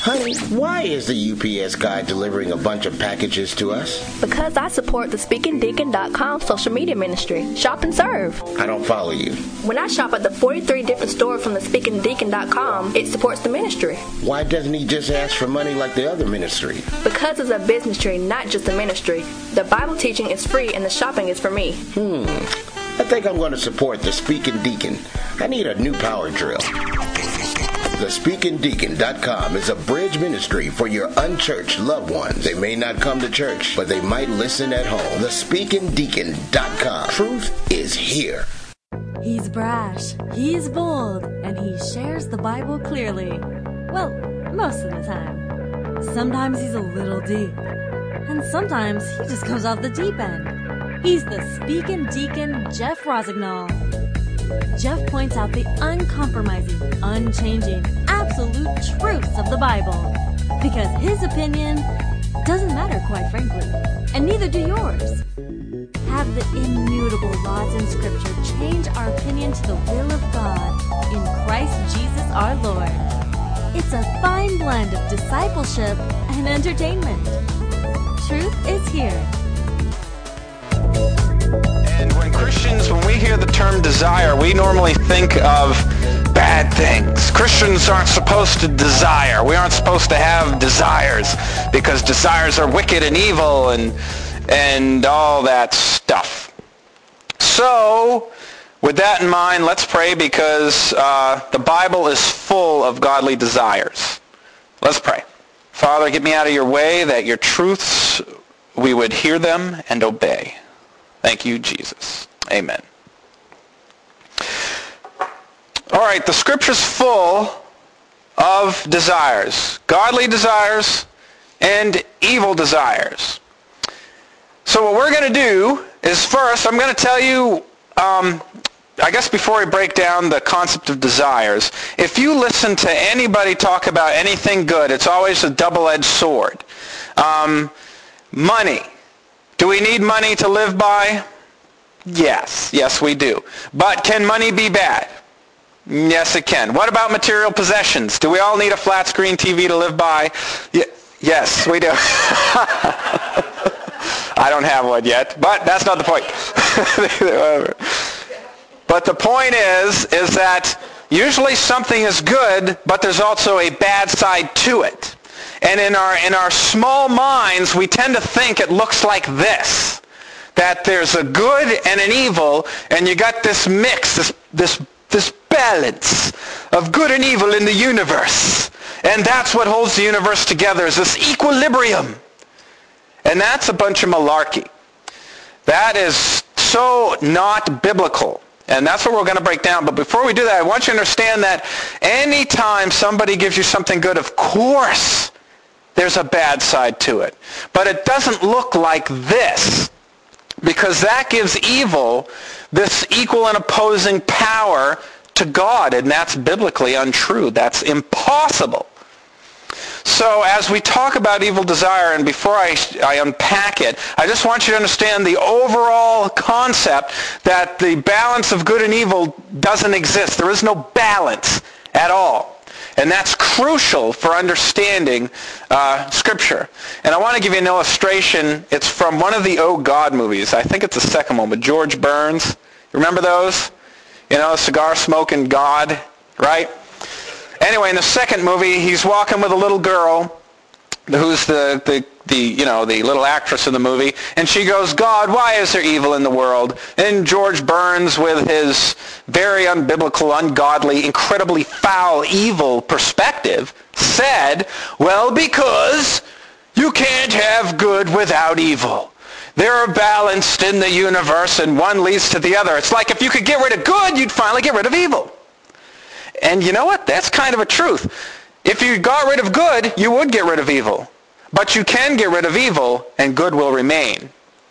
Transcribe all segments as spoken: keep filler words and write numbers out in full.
Honey, why is the U P S guy delivering a bunch of packages to us? Because I support the speaking deacon dot com social media ministry. Shop and serve. I don't follow you. When I shop at the forty-three different stores from the speaking deacon dot com, it supports the ministry. Why doesn't he just ask for money like the other ministry? Because it's a business tree, not just a ministry. The Bible teaching is free and the shopping is for me. Hmm. I think I'm going to support the Speaking Deacon. I need a new power drill. the speaking deacon dot com is a bridge ministry for your unchurched loved ones. They may not come to church, but they might listen at home. the speaking deacon dot com. Truth is here. He's brash, he's bold, and he shares the Bible clearly. Well, most of the time. Sometimes he's a little deep, and sometimes he just goes off the deep end. He's the Speaking Deacon Jeff Rosignol. Jeff points out the uncompromising, unchanging, absolute truths of the Bible. Because his opinion doesn't matter, quite frankly, and neither do yours. Have the immutable laws in Scripture change our opinion to the will of God in Christ Jesus our Lord. It's a fine blend of discipleship and entertainment. Truth is here. And when Christians, when we hear the term desire, we normally think of bad things. Christians aren't supposed to desire. We aren't supposed to have desires because desires are wicked and evil and and all that stuff. So, with that in mind, let's pray because uh, the Bible is full of godly desires. Let's pray. Father, get me out of your way that your truths, we would hear them and obey. Thank you, Jesus. Amen. All right, the Scripture's full of desires. Godly desires and evil desires. So what we're going to do is first, I'm going to tell you, um, I guess before we break down the concept of desires, if you listen to anybody talk about anything good, it's always a double-edged sword. Um, money. Do we need money to live by? Yes. Yes, we do. But can money be bad? Yes, it can. What about material possessions? Do we all need a flat screen T V to live by? Y- yes, we do. I don't have one yet, but that's not the point. But the point is, is that usually something is good, but there's also a bad side to it. And in our in our small minds, we tend to think it looks like this, that there's a good and an evil, and you got this mix, this this this balance of good and evil in the universe. And that's what holds the universe together, is this equilibrium. And that's a bunch of malarkey. That is so not biblical. And that's what we're going to break down. But before we do that, I want you to understand that anytime somebody gives you something good, of course, there's a bad side to it. But it doesn't look like this, because that gives evil this equal and opposing power to God, and that's biblically untrue. That's impossible. So as we talk about evil desire, and before I, I unpack it, I just want you to understand the overall concept that the balance of good and evil doesn't exist. There is no balance at all. And that's crucial for understanding uh, Scripture. And I want to give you an illustration. It's from one of the Oh God movies. I think it's the second one, but George Burns. Remember those? You know, cigar-smoking God, right? Anyway, in the second movie, he's walking with a little girl who's the, the, the, you know, the little actress in the movie, and she goes, God, why is there evil in the world? And George Burns, with his very unbiblical, ungodly, incredibly foul, evil perspective, said, well, because you can't have good without evil. They're balanced in the universe, and one leads to the other. It's like if you could get rid of good, you'd finally get rid of evil. And you know what? That's kind of a truth. If you got rid of good, you would get rid of evil. But you can get rid of evil, and good will remain.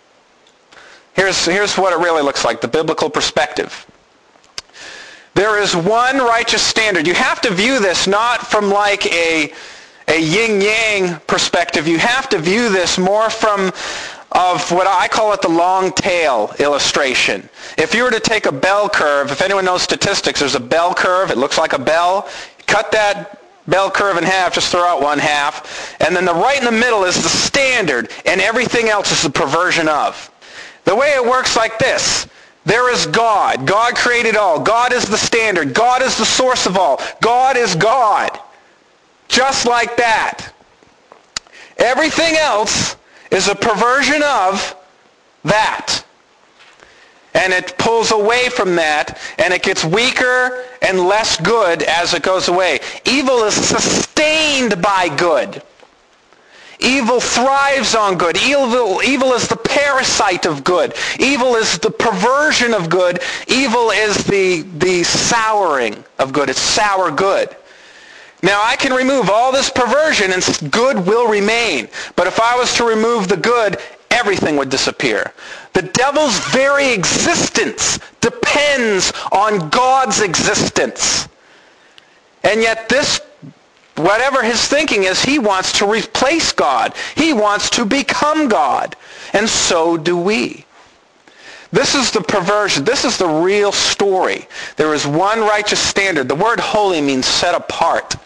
Here's, here's what it really looks like, the biblical perspective. There is one righteous standard. You have to view this not from like a, a yin-yang perspective. You have to view this more from of what I call it the long tail illustration. If you were to take a bell curve, if anyone knows statistics, there's a bell curve. It looks like a bell. Cut that bell curve in half, just throw out one half. And then the right in the middle is the standard, and everything else is the perversion of. The way it works like this. There is God. God created all. God is the standard. God is the source of all. God is God. Just like that. Everything else is a perversion of that. And it pulls away from that, and it gets weaker and less good as it goes away. Evil is sustained by good. Evil thrives on good. Evil, evil is the parasite of good. Evil is the perversion of good. Evil is the, the souring of good. It's sour good. Now, I can remove all this perversion and good will remain. But if I was to remove the good, everything would disappear. The devil's very existence depends on God's existence. And yet this, whatever his thinking is, he wants to replace God. He wants to become God. And so do we. This is the perversion. This is the real story. There is one righteous standard. The word holy means set apart.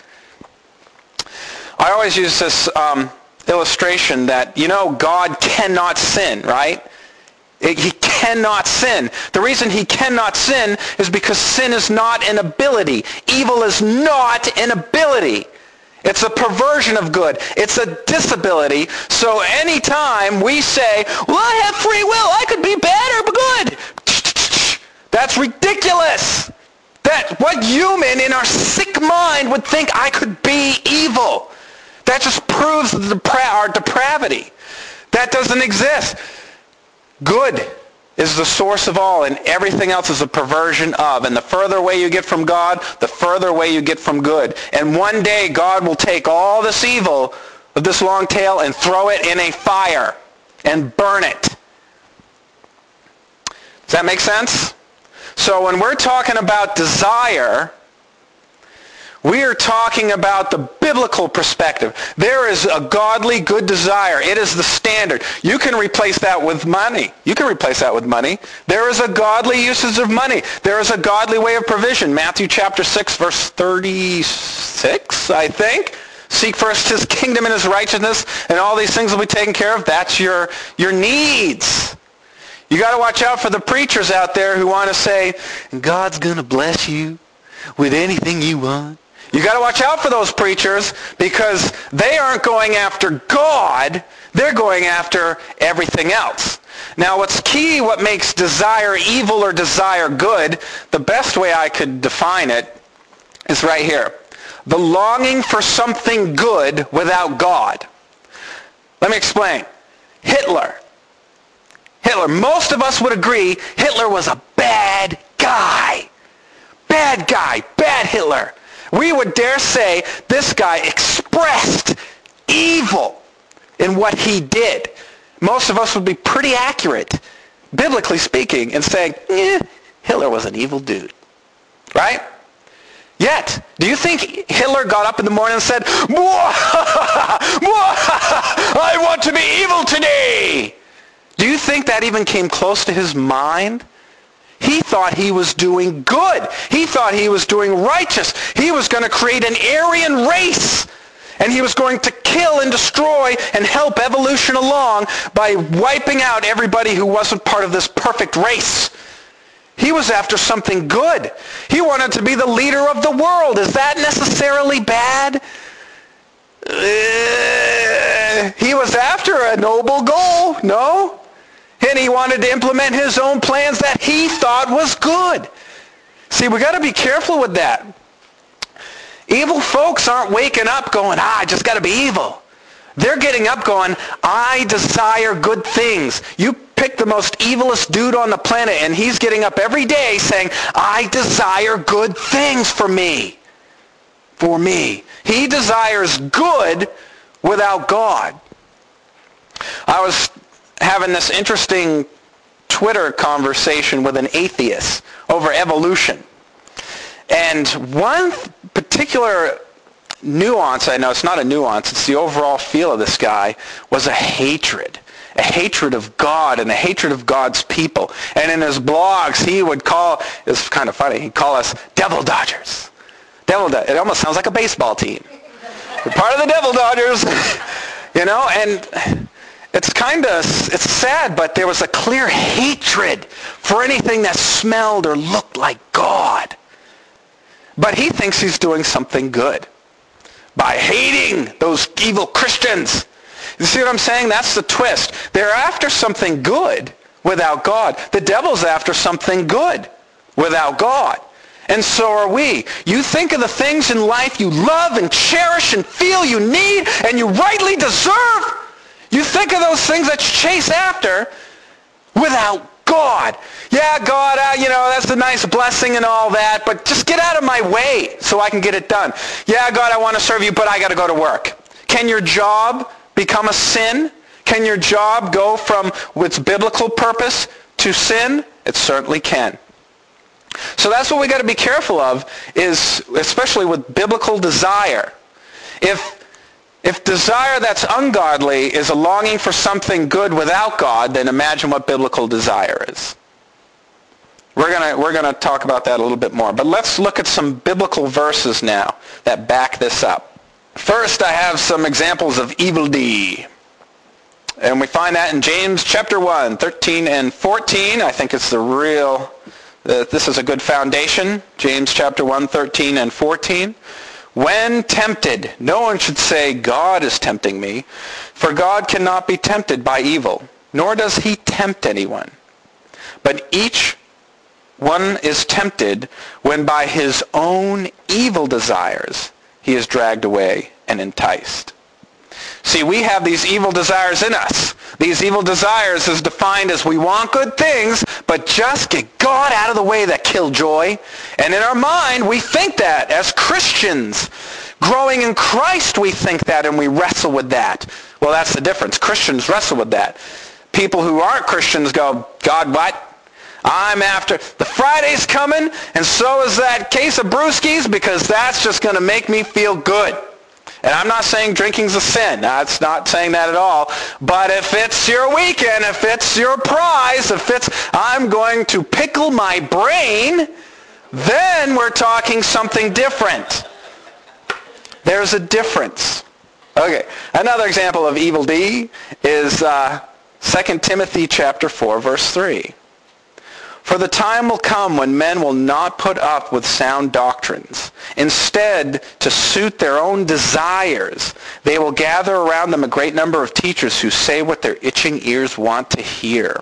I always use this um, illustration that, you know, God cannot sin, right? He cannot sin. The reason he cannot sin is because sin is not an ability. Evil is not an ability. It's a perversion of good. It's a disability. So anytime we say, well, I have free will. I could be bad or good. That's ridiculous. That what human in our sick mind would think I could be evil? That just proves the depra- our depravity. That doesn't exist. Good is the source of all, and everything else is a perversion of. And the further away you get from God, the further away you get from good. And one day God will take all this evil of this long tail and throw it in a fire and burn it. Does that make sense? So when we're talking about desire, we are talking about the biblical perspective. There is a godly good desire. It is the standard. You can replace that with money. You can replace that with money. There is a godly usage of money. There is a godly way of provision. Matthew chapter six, verse thirty-six, I think. Seek first his kingdom and his righteousness, and all these things will be taken care of. That's your, your needs. You got to watch out for the preachers out there who want to say, God's going to bless you with anything you want. You got to watch out for those preachers because they aren't going after God. They're going after everything else. Now, what's key, what makes desire evil or desire good, the best way I could define it is right here. The longing for something good without God. Let me explain. Hitler. Hitler. Most of us would agree Hitler was a bad guy. Bad guy. Bad Hitler. We would dare say this guy expressed evil in what he did. Most of us would be pretty accurate, biblically speaking, in saying, eh, Hitler was an evil dude. Right? Yet, do you think Hitler got up in the morning and said, I want to be evil today? Do you think that even came close to his mind? He thought he was doing good. He thought he was doing righteous. He was going to create an Aryan race. And he was going to kill and destroy and help evolution along by wiping out everybody who wasn't part of this perfect race. He was after something good. He wanted to be the leader of the world. Is that necessarily bad? Uh, he was after a noble goal, no? And he wanted to implement his own plans that he thought was good. See, we got to be careful with that. Evil folks aren't waking up going, ah, I just got to be evil. They're getting up going, I desire good things. You pick the most evilest dude on the planet, and he's getting up every day saying, I desire good things for me. For me. He desires good without God. I was having this interesting Twitter conversation with an atheist over evolution. And one particular nuance, I know it's not a nuance, it's the overall feel of this guy, was a hatred. A hatred of God and a hatred of God's people. And in his blogs, he would call, it's kind of funny, he'd call us devil dodgers. Devil, it almost sounds like a baseball team. We're part of the Devil Dodgers. You know, and it's kind of, it's sad, but there was a clear hatred for anything that smelled or looked like God. But he thinks he's doing something good by hating those evil Christians. You see what I'm saying? That's the twist. They're after something good without God. The devil's after something good without God. And so are we. You think of the things in life you love and cherish and feel you need and you rightly deserve. You think of those things that you chase after without God. Yeah, God, uh, you know, that's a nice blessing and all that, but just get out of my way so I can get it done. Yeah, God, I want to serve you, but I got to go to work. Can your job become a sin? Can your job go from its biblical purpose to sin? It certainly can. So that's what we got to be careful of, is especially with biblical desire. If if desire that's ungodly is a longing for something good without God, then imagine what biblical desire is. We're gonna we're gonna talk about that a little bit more. But let's look at some biblical verses now that back this up. First, I have some examples of evildy. And we find that in James chapter one, thirteen and fourteen. I think it's the real Uh, this is a good foundation. James chapter one, thirteen and fourteen. When tempted, no one should say, God is tempting me, for God cannot be tempted by evil, nor does he tempt anyone. But each one is tempted when by his own evil desires he is dragged away and enticed. See, we have these evil desires in us. These evil desires is defined as we want good things, but just get God out of the way, that killjoy. And in our mind, we think that. As Christians, growing in Christ, we think that and we wrestle with that. Well, that's the difference. Christians wrestle with that. People who aren't Christians go, God, what? I'm after, the Friday's coming, and so is that case of brewskis, because that's just going to make me feel good. And I'm not saying drinking's a sin. That's not saying that at all. But if it's your weekend, if it's your prize, if it's, I'm going to pickle my brain, then we're talking something different. There's a difference. Okay, another example of evil D is uh, Second Timothy chapter four, verse three. For the time will come when men will not put up with sound doctrines. Instead, to suit their own desires, they will gather around them a great number of teachers who say what their itching ears want to hear.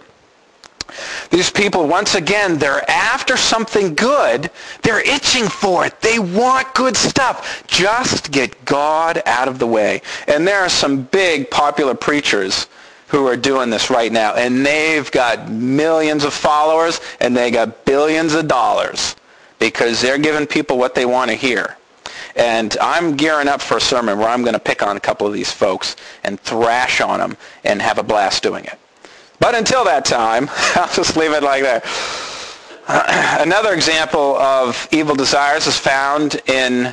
These people, once again, they're after something good. They're itching for it. They want good stuff. Just get God out of the way. And there are some big popular preachers who are doing this right now, and they've got millions of followers and they got billions of dollars because they're giving people what they want to hear. And I'm gearing up for a sermon where I'm going to pick on a couple of these folks and thrash on them and have a blast doing it. But until that time, I'll just leave it like that. Another example of evil desires is found in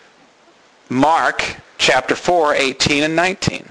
Mark chapter four, eighteen and nineteen.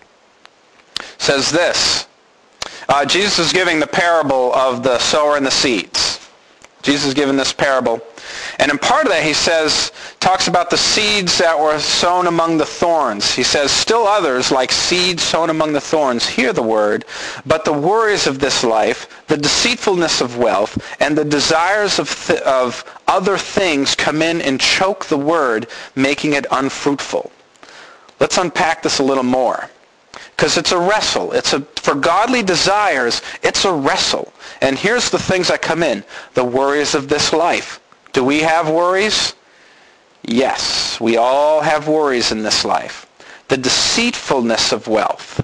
Says this. Uh, Jesus is giving the parable of the sower and the seeds. Jesus is giving this parable. And in part of that, he says, talks about the seeds that were sown among the thorns. He says, still others, like seeds sown among the thorns, hear the word, but the worries of this life, the deceitfulness of wealth, and the desires of, th- of other things come in and choke the word, making it unfruitful. Let's unpack this a little more. Because it's a wrestle. It's a, for godly desires, it's a wrestle. And here's the things that come in. The worries of this life. Do we have worries? Yes. We all have worries in this life. The deceitfulness of wealth.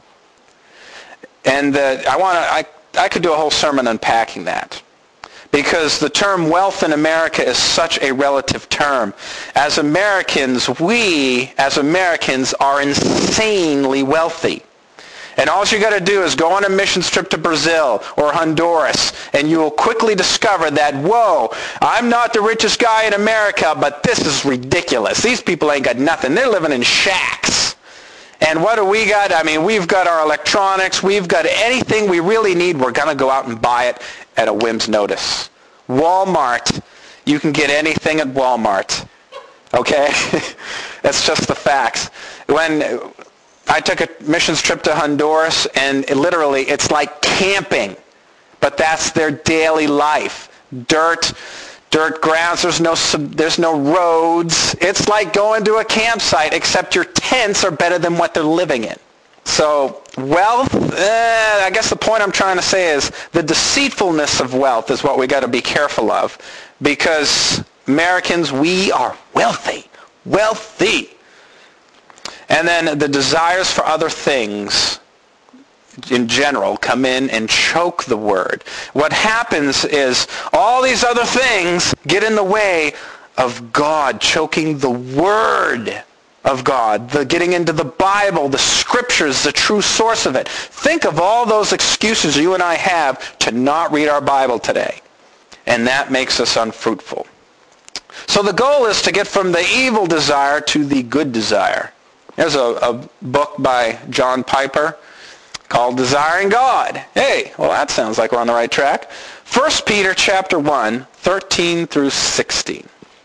And the, I want to, I, I could do a whole sermon unpacking that. Because the term wealth in America is such a relative term. As Americans, we, as Americans, are insanely wealthy. And all you got to do is go on a mission trip to Brazil or Honduras, and you will quickly discover that, whoa, I'm not the richest guy in America, but this is ridiculous. These people ain't got nothing. They're living in shacks. And what do we got? I mean, we've got our electronics. We've got anything we really need. We're going to go out and buy it at a whim's notice. Walmart, you can get anything at Walmart. Okay? That's just the facts. When I took a missions trip to Honduras, and it literally, it's like camping. But that's their daily life. Dirt, dirt grounds, there's no, there's no roads. It's like going to a campsite, except your tents are better than what they're living in. So wealth, eh, I guess the point I'm trying to say is the deceitfulness of wealth is what we got to be careful of, because Americans, we are wealthy, wealthy. And then the desires for other things in general come in and choke the word. What happens is all these other things get in the way of God choking the word of God, the getting into the Bible, the scriptures, the true source of it. Think of all those excuses you and I have to not read our Bible today. And that makes us unfruitful. So the goal is to get from the evil desire to the good desire. There's a, a book by John Piper called Desiring God. Hey, well that sounds like we're on the right track. First Peter chapter one, thirteen through sixteen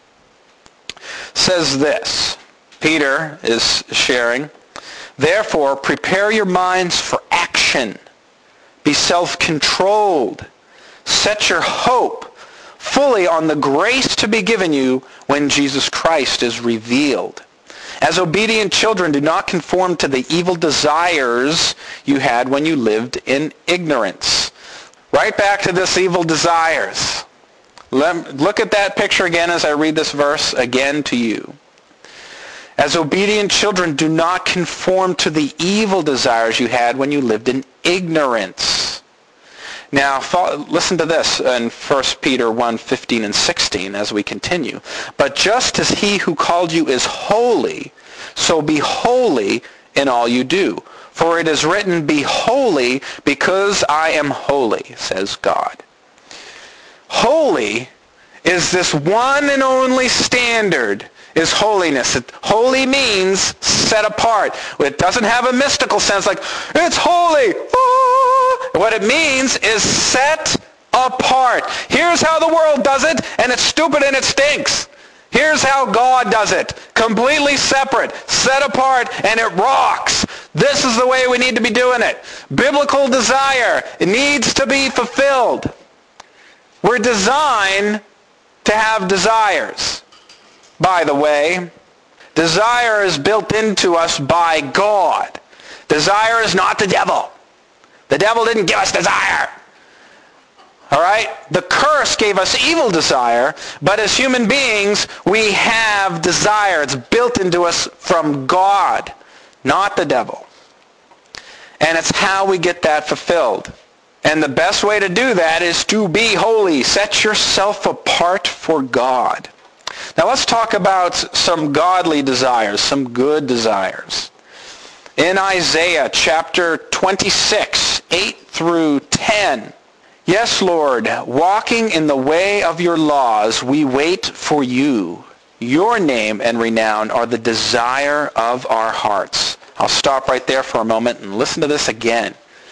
says this. Peter is sharing, therefore prepare your minds for action. Be self-controlled. Set your hope fully on the grace to be given you when Jesus Christ is revealed. As obedient children, do not conform to the evil desires you had when you lived in ignorance. Right back to this evil desires. Let, look at that picture again as I read this verse again to you. As obedient children, do not conform to the evil desires you had when you lived in ignorance. Now, listen to this in First Peter one, fifteen and sixteen as we continue. But just as he who called you is holy, so be holy in all you do. For it is written, be holy because I am holy, says God. Holy is this one and only standard, is holiness. Holy means set apart. It doesn't have a mystical sense like, it's holy. Ah! What it means is set apart. Here's how the world does it, and it's stupid and it stinks. Here's how God does it. Completely separate, set apart, and it rocks. This is the way we need to be doing it. Biblical desire, it needs to be fulfilled. We're designed to have desires. By the way, desire is built into us by God. Desire is not the devil. The devil didn't give us desire. All right? The curse gave us evil desire, but as human beings, we have desire. It's built into us from God, not the devil. And it's how we get that fulfilled. And the best way to do that is to be holy. Set yourself apart for God. Now let's talk about some godly desires, some good desires. In Isaiah chapter twenty-six, eight through ten, yes, Lord, walking in the way of your laws, we wait for you. Your name and renown are the desire of our hearts. I'll stop right there for a moment and listen to this again.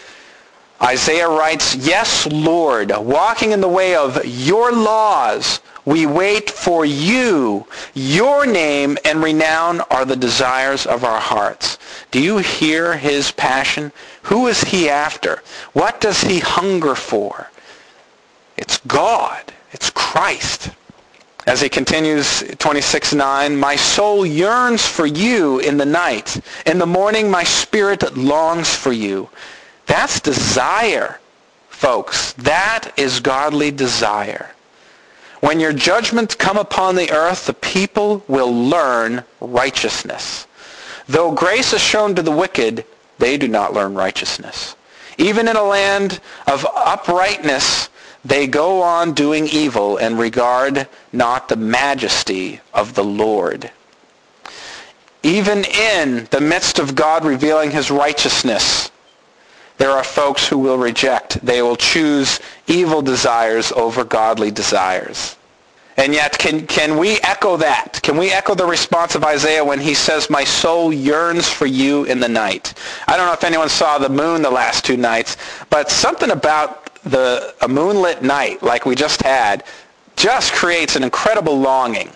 Isaiah writes, yes, Lord, walking in the way of your laws, we wait for you. Your name and renown are the desires of our hearts. Do you hear his passion? Who is he after? What does he hunger for? It's God. It's Christ. As he continues, twenty-six nine, my soul yearns for you in the night. In the morning, my spirit longs for you. That's desire, folks. That is godly desire. When your judgments come upon the earth, the people will learn righteousness. Though grace is shown to the wicked, they do not learn righteousness. Even in a land of uprightness, they go on doing evil and regard not the majesty of the Lord. Even in the midst of God revealing his righteousness, there are folks who will reject. They will choose evil desires over godly desires. And yet, can, can we echo that? Can we echo the response of Isaiah when he says, my soul yearns for you in the night? I don't know if anyone saw the moon the last two nights, but something about the a moonlit night like we just had just creates an incredible longing.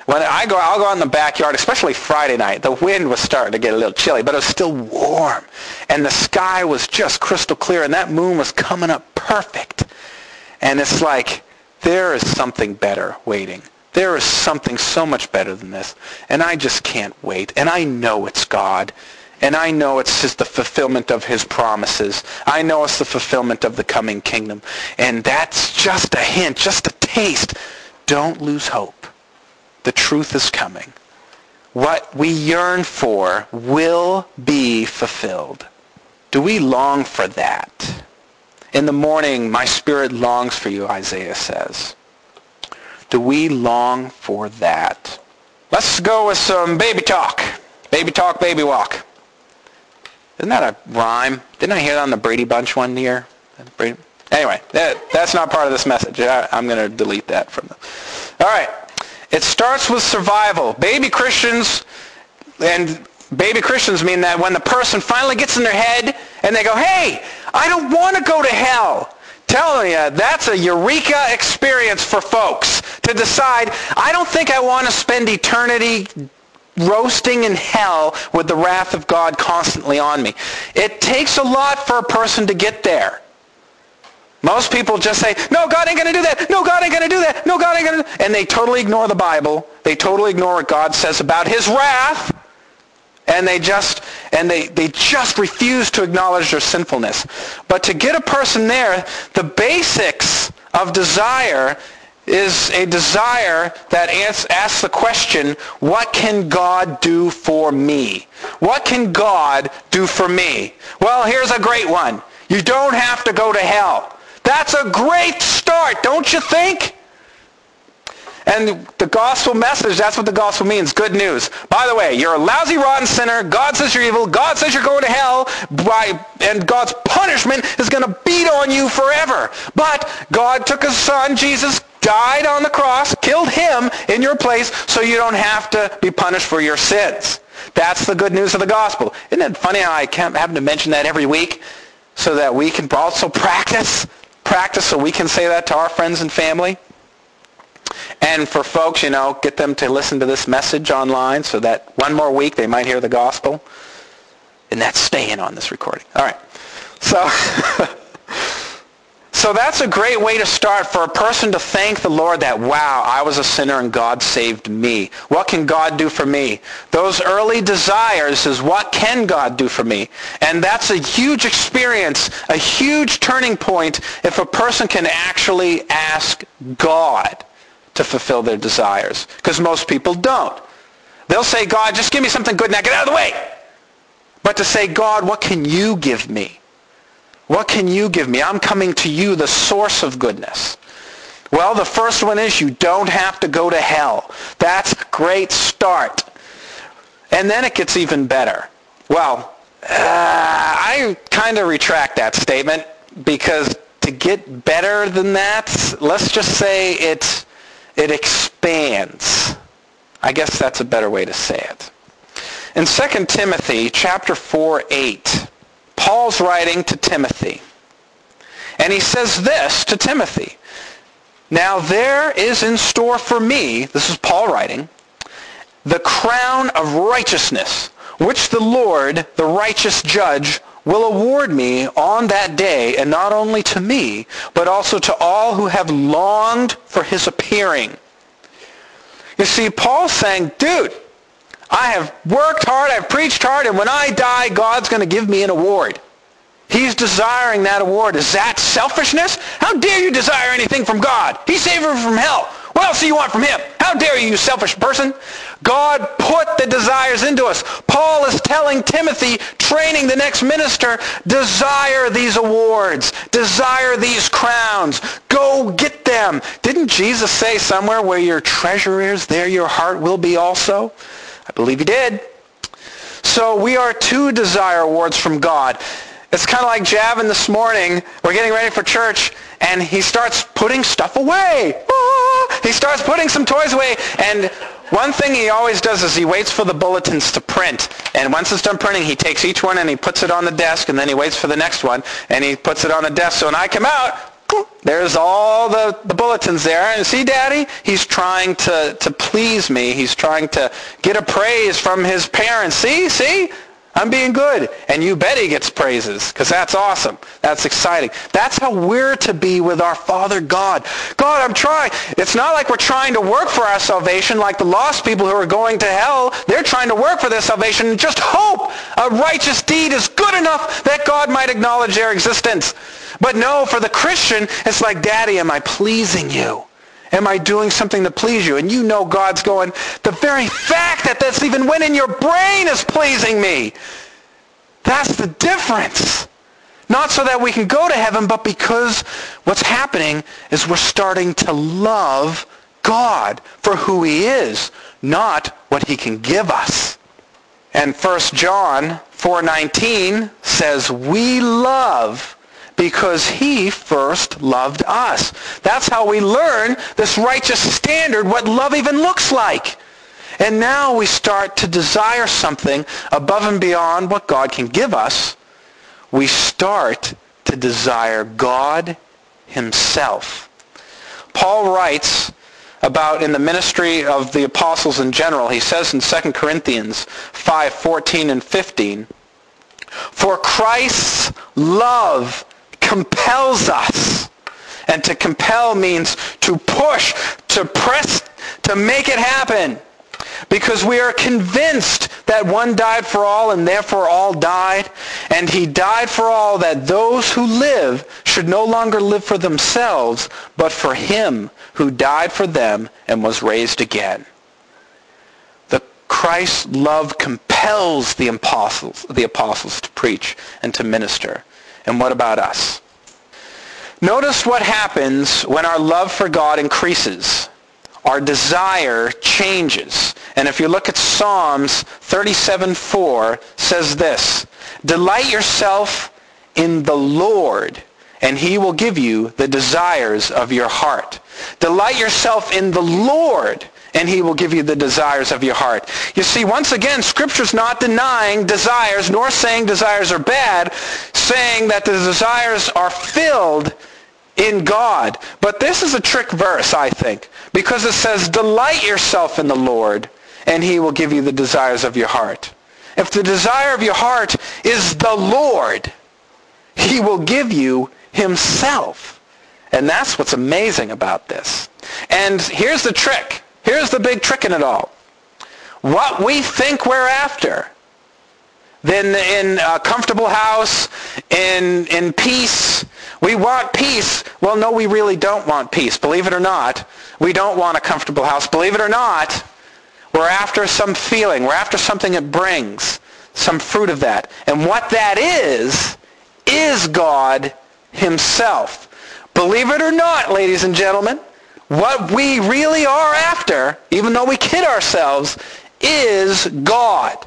When I go, I'll go out in the backyard, especially Friday night. The wind was starting to get a little chilly, but it was still warm. And the sky was just crystal clear, and that moon was coming up perfect. And it's like, there is something better waiting. There is something so much better than this. And I just can't wait. And I know it's God. And I know it's just the fulfillment of his promises. I know it's the fulfillment of the coming kingdom. And that's just a hint, just a taste. Don't lose hope. The truth is coming. What we yearn for will be fulfilled. Do we long for that? In the morning, my spirit longs for you, Isaiah says. Do we long for that? Let's go with some baby talk. Baby talk, baby walk. Isn't that a rhyme? Didn't I hear that on the Brady Bunch one year? Anyway, that, that's not part of this message. I, I'm going to delete that from the... All right. It starts with survival. Baby Christians, and baby Christians mean that when the person finally gets in their head and they go, hey, I don't want to go to hell. Telling you, that's a eureka experience for folks to decide, I don't think I want to spend eternity roasting in hell with the wrath of God constantly on me. It takes a lot for a person to get there. Most people just say, no, God ain't going to do that. No, God ain't going to do that. No, God ain't going to do that. And they totally ignore the Bible. They totally ignore what God says about his wrath. And they just and they, they just refuse to acknowledge their sinfulness. But to get a person there, the basics of desire is a desire that asks the question, what can God do for me? What can God do for me? Well, here's a great one. You don't have to go to hell. That's a great start, don't you think? And the gospel message, that's what the gospel means, good news. By the way, you're a lousy, rotten sinner. God says you're evil. God says you're going to hell. By, and God's punishment is going to beat on you forever. But God took his son, Jesus, died on the cross, killed him in your place, so you don't have to be punished for your sins. That's the good news of the gospel. Isn't it funny how I can't happen to mention that every week so that we can also practice? Practice so we can say that to our friends and family. And for folks, you know, get them to listen to this message online so that one more week they might hear the gospel. And that's staying on this recording. All right. So, so that's a great way to start for a person to thank the Lord that, wow, I was a sinner and God saved me. What can God do for me? Those early desires is what can God do for me? And that's a huge experience, a huge turning point if a person can actually ask God to fulfill their desires. Because most people don't. They'll say, God, just give me something good now, get out of the way. But to say, God, what can you give me? What can you give me? I'm coming to you, the source of goodness. Well, the first one is you don't have to go to hell. That's a great start. And then it gets even better. Well, uh, I kind of retract that statement because to get better than that, let's just say it, it expands. I guess that's a better way to say it. In Second Timothy chapter four, eight, Paul's writing to Timothy. And he says this to Timothy. Now there is in store for me, this is Paul writing, the crown of righteousness, which the Lord, the righteous judge, will award me on that day, and not only to me, but also to all who have longed for his appearing. You see, Paul's saying, dude, I have worked hard, I've preached hard, and when I die, God's going to give me an award. He's desiring that award. Is that selfishness? How dare you desire anything from God? He saved you from hell. What else do you want from him? How dare you, you selfish person? God put the desires into us. Paul is telling Timothy, training the next minister, desire these awards. Desire these crowns. Go get them. Didn't Jesus say somewhere, where your treasure is, there your heart will be also? I believe he did. So we are to desire awards from God. It's kind of like Javin this morning. We're getting ready for church, and he starts putting stuff away. Ah! He starts putting some toys away, and one thing he always does is he waits for the bulletins to print. And once it's done printing, he takes each one and he puts it on the desk, and then he waits for the next one, and he puts it on the desk. So when I come out, There's all the, the bulletins there. And see, Daddy, he's trying to, to please me. He's trying to get a praise from his parents. See, see? I'm being good. And you bet he gets praises, because that's awesome. That's exciting. That's how we're to be with our Father God. God, I'm trying. It's not like we're trying to work for our salvation like the lost people who are going to hell. They're trying to work for their salvation and just hope a righteous deed is good enough that God might acknowledge their existence. But no, for the Christian, it's like, Daddy, am I pleasing you? Am I doing something to please you? And you know God's going, the very fact that that's even went in your brain is pleasing me. That's the difference. Not so that we can go to heaven, but because what's happening is we're starting to love God for who he is, not what he can give us. And First John four nineteen says, we love because he first loved us. That's how we learn this righteous standard, what love even looks like. And now we start to desire something above and beyond what God can give us. We start to desire God himself. Paul writes about in the ministry of the apostles in general, he says in Second Corinthians five fourteen and fifteen, for Christ's love compels us. And to compel means to push, to press, to make it happen. Because we are convinced that one died for all and therefore all died. And he died for all that those who live should no longer live for themselves, but for him who died for them and was raised again. The Christ's love compels the apostles, the apostles to preach and to minister. And what about us? Notice what happens when our love for God increases. Our desire changes. And if you look at Psalms thirty-seven four, says this, delight yourself in the Lord, and he will give you the desires of your heart. Delight yourself in the Lord, and he will give you the desires of your heart. You see, once again, Scripture's not denying desires, nor saying desires are bad, saying that the desires are filled in God. But this is a trick verse, I think, because it says, delight yourself in the Lord, and he will give you the desires of your heart. If the desire of your heart is the Lord, he will give you himself. And that's what's amazing about this. And here's the trick. Here's the big trick in it all. What we think we're after, then in a comfortable house, in in peace, we want peace. Well, no, we really don't want peace. Believe it or not, we don't want a comfortable house. Believe it or not, we're after some feeling. We're after something that brings some fruit of that. And what that is, is God himself. Believe it or not, ladies and gentlemen, what we really are after, even though we kid ourselves, is God.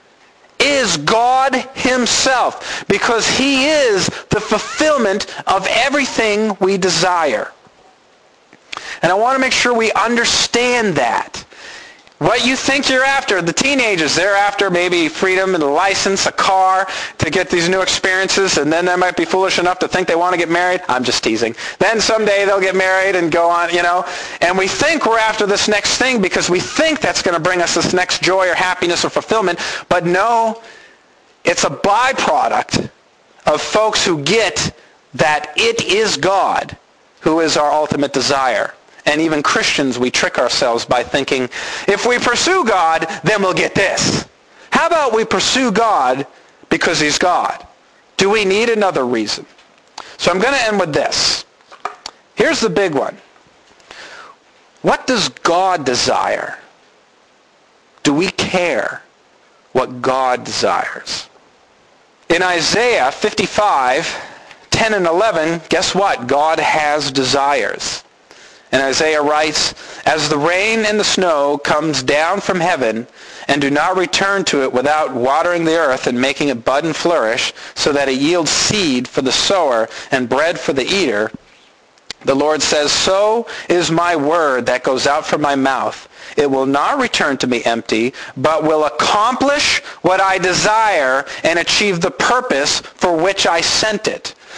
Is God himself. Because he is the fulfillment of everything we desire. And I want to make sure we understand that. What you think you're after, the teenagers, they're after maybe freedom and a license, a car, to get these new experiences, and then they might be foolish enough to think they want to get married. I'm just teasing. Then someday they'll get married and go on, you know. And we think we're after this next thing because we think that's going to bring us this next joy or happiness or fulfillment. But no, it's a byproduct of folks who get that it is God who is our ultimate desire. And even Christians, we trick ourselves by thinking, if we pursue God, then we'll get this. How about we pursue God because he's God? Do we need another reason? So I'm going to end with this. Here's the big one. What does God desire? Do we care what God desires? In Isaiah fifty-five, ten and eleven, guess what? God has desires. And Isaiah writes, as the rain and the snow comes down from heaven and do not return to it without watering the earth and making it bud and flourish so that it yields seed for the sower and bread for the eater, the Lord says, so is my word that goes out from my mouth. It will not return to me empty, but will accomplish what I desire and achieve the purpose for which I sent it.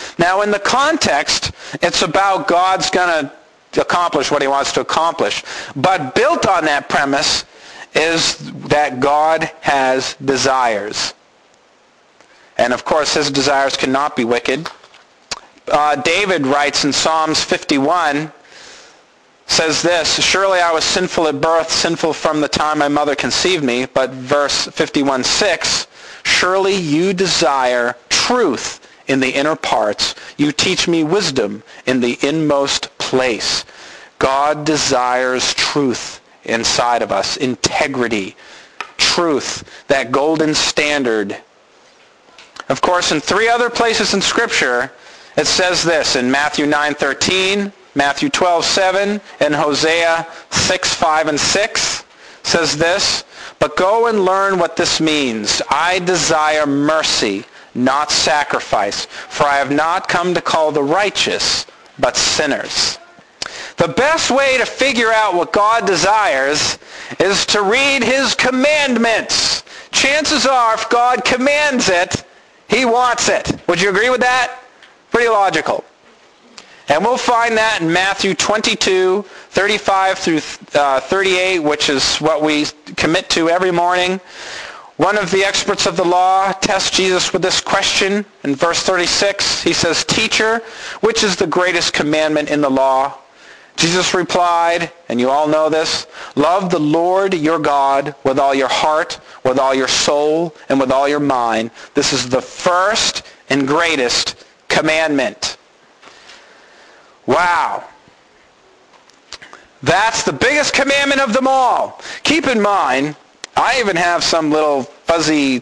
Now, in the context, it's about God's going to accomplish what he wants to accomplish. But built on that premise is that God has desires. And of course, his desires cannot be wicked. Uh, David writes in Psalms fifty-one, says this, surely I was sinful at birth, sinful from the time my mother conceived me. But verse fifty-one six, surely you desire truth in the inner parts. You teach me wisdom in the inmost place. God desires truth inside of us, integrity, truth, that golden standard. Of course, in three other places in Scripture, it says this, in Matthew nine thirteen, Matthew twelve seven, and Hosea six five and six, says this, but go and learn what this means. I desire mercy, not sacrifice, for I have not come to call the righteous, but sinners. The best way to figure out what God desires is to read his commandments. Chances are, if God commands it, he wants it. Would you agree with that? Pretty logical. And we'll find that in Matthew twenty-two, thirty-five through thirty-eight, which is what we commit to every morning. One of the experts of the law tests Jesus with this question. In verse thirty-six, he says, Teacher, which is the greatest commandment in the law? Jesus replied, and you all know this, love the Lord your God with all your heart, with all your soul, and with all your mind. This is the first and greatest commandment. Wow. That's the biggest commandment of them all. Keep in mind, I even have some little fuzzy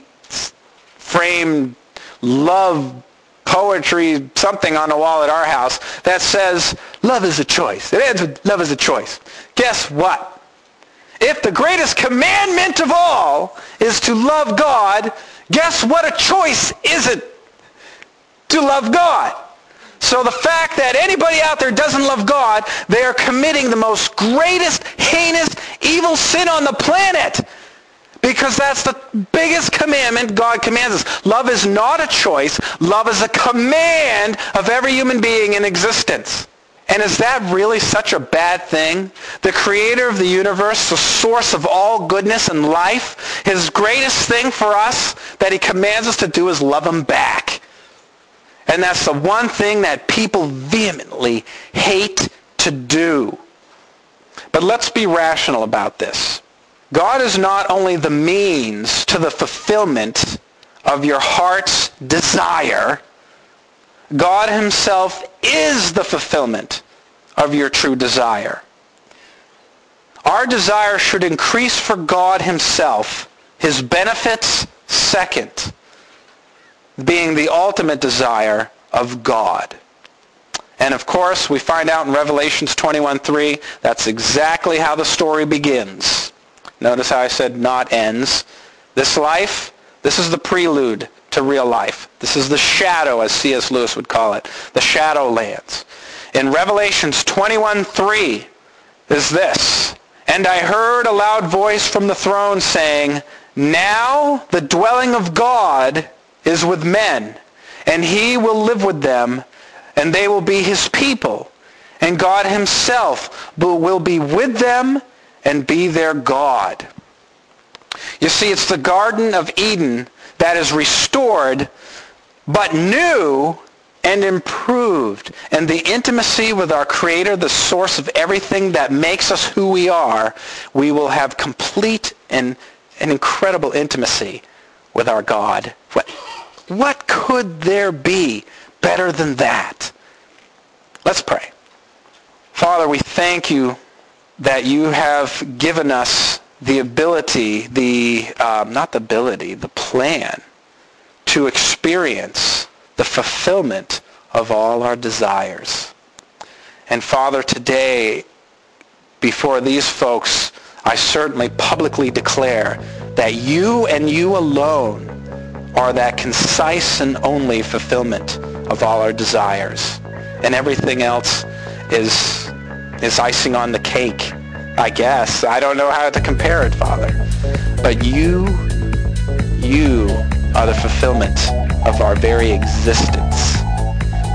framed love poetry, something on the wall at our house that says, love is a choice. It ends with love is a choice. Guess what? If the greatest commandment of all is to love God, guess what a choice is it to love God? So the fact that anybody out there doesn't love God, they are committing the most greatest, heinous, evil sin on the planet. Because that's the biggest commandment God commands us. Love is not a choice. Love is a command of every human being in existence. And is that really such a bad thing? The creator of the universe, the source of all goodness and life, his greatest thing for us that he commands us to do is love him back. And that's the one thing that people vehemently hate to do. But let's be rational about this. God is not only the means to the fulfillment of your heart's desire, God himself is the fulfillment of your true desire. Our desire should increase for God himself, his benefits second, being the ultimate desire of God. And of course, we find out in Revelations twenty-one three, that's exactly how the story begins. Notice how I said not ends. This life, this is the prelude to real life. This is the shadow, as C S Lewis would call it, the Shadowlands. In Revelations twenty-one three is this, and I heard a loud voice from the throne saying, now the dwelling of God is with men, and he will live with them, and they will be his people, and God himself will be with them and be their God. You see, it's the Garden of Eden that is restored, but new and improved. And the intimacy with our Creator, the source of everything that makes us who we are, we will have complete and an incredible intimacy with our God. What, what could there be better than that? Let's pray. Father, we thank you that you have given us the ability, the um, not the ability, the plan to experience the fulfillment of all our desires. And Father, today, before these folks, I certainly publicly declare that you and you alone are that concise and only fulfillment of all our desires. And everything else is is icing on the cake, I guess. I don't know how to compare it, Father. But you, you are the fulfillment of our very existence.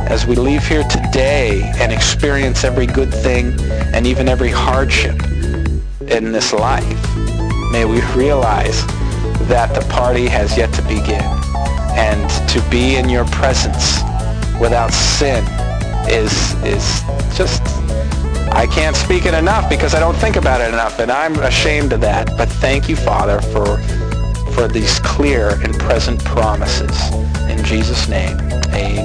as we leave here today and experience every good thing and even every hardship in this life, may we realize that the party has yet to begin. And to be in your presence without sin is is just, I can't speak it enough because I don't think about it enough, and I'm ashamed of that. But thank you, Father, for for these clear and present promises. In Jesus' name, amen.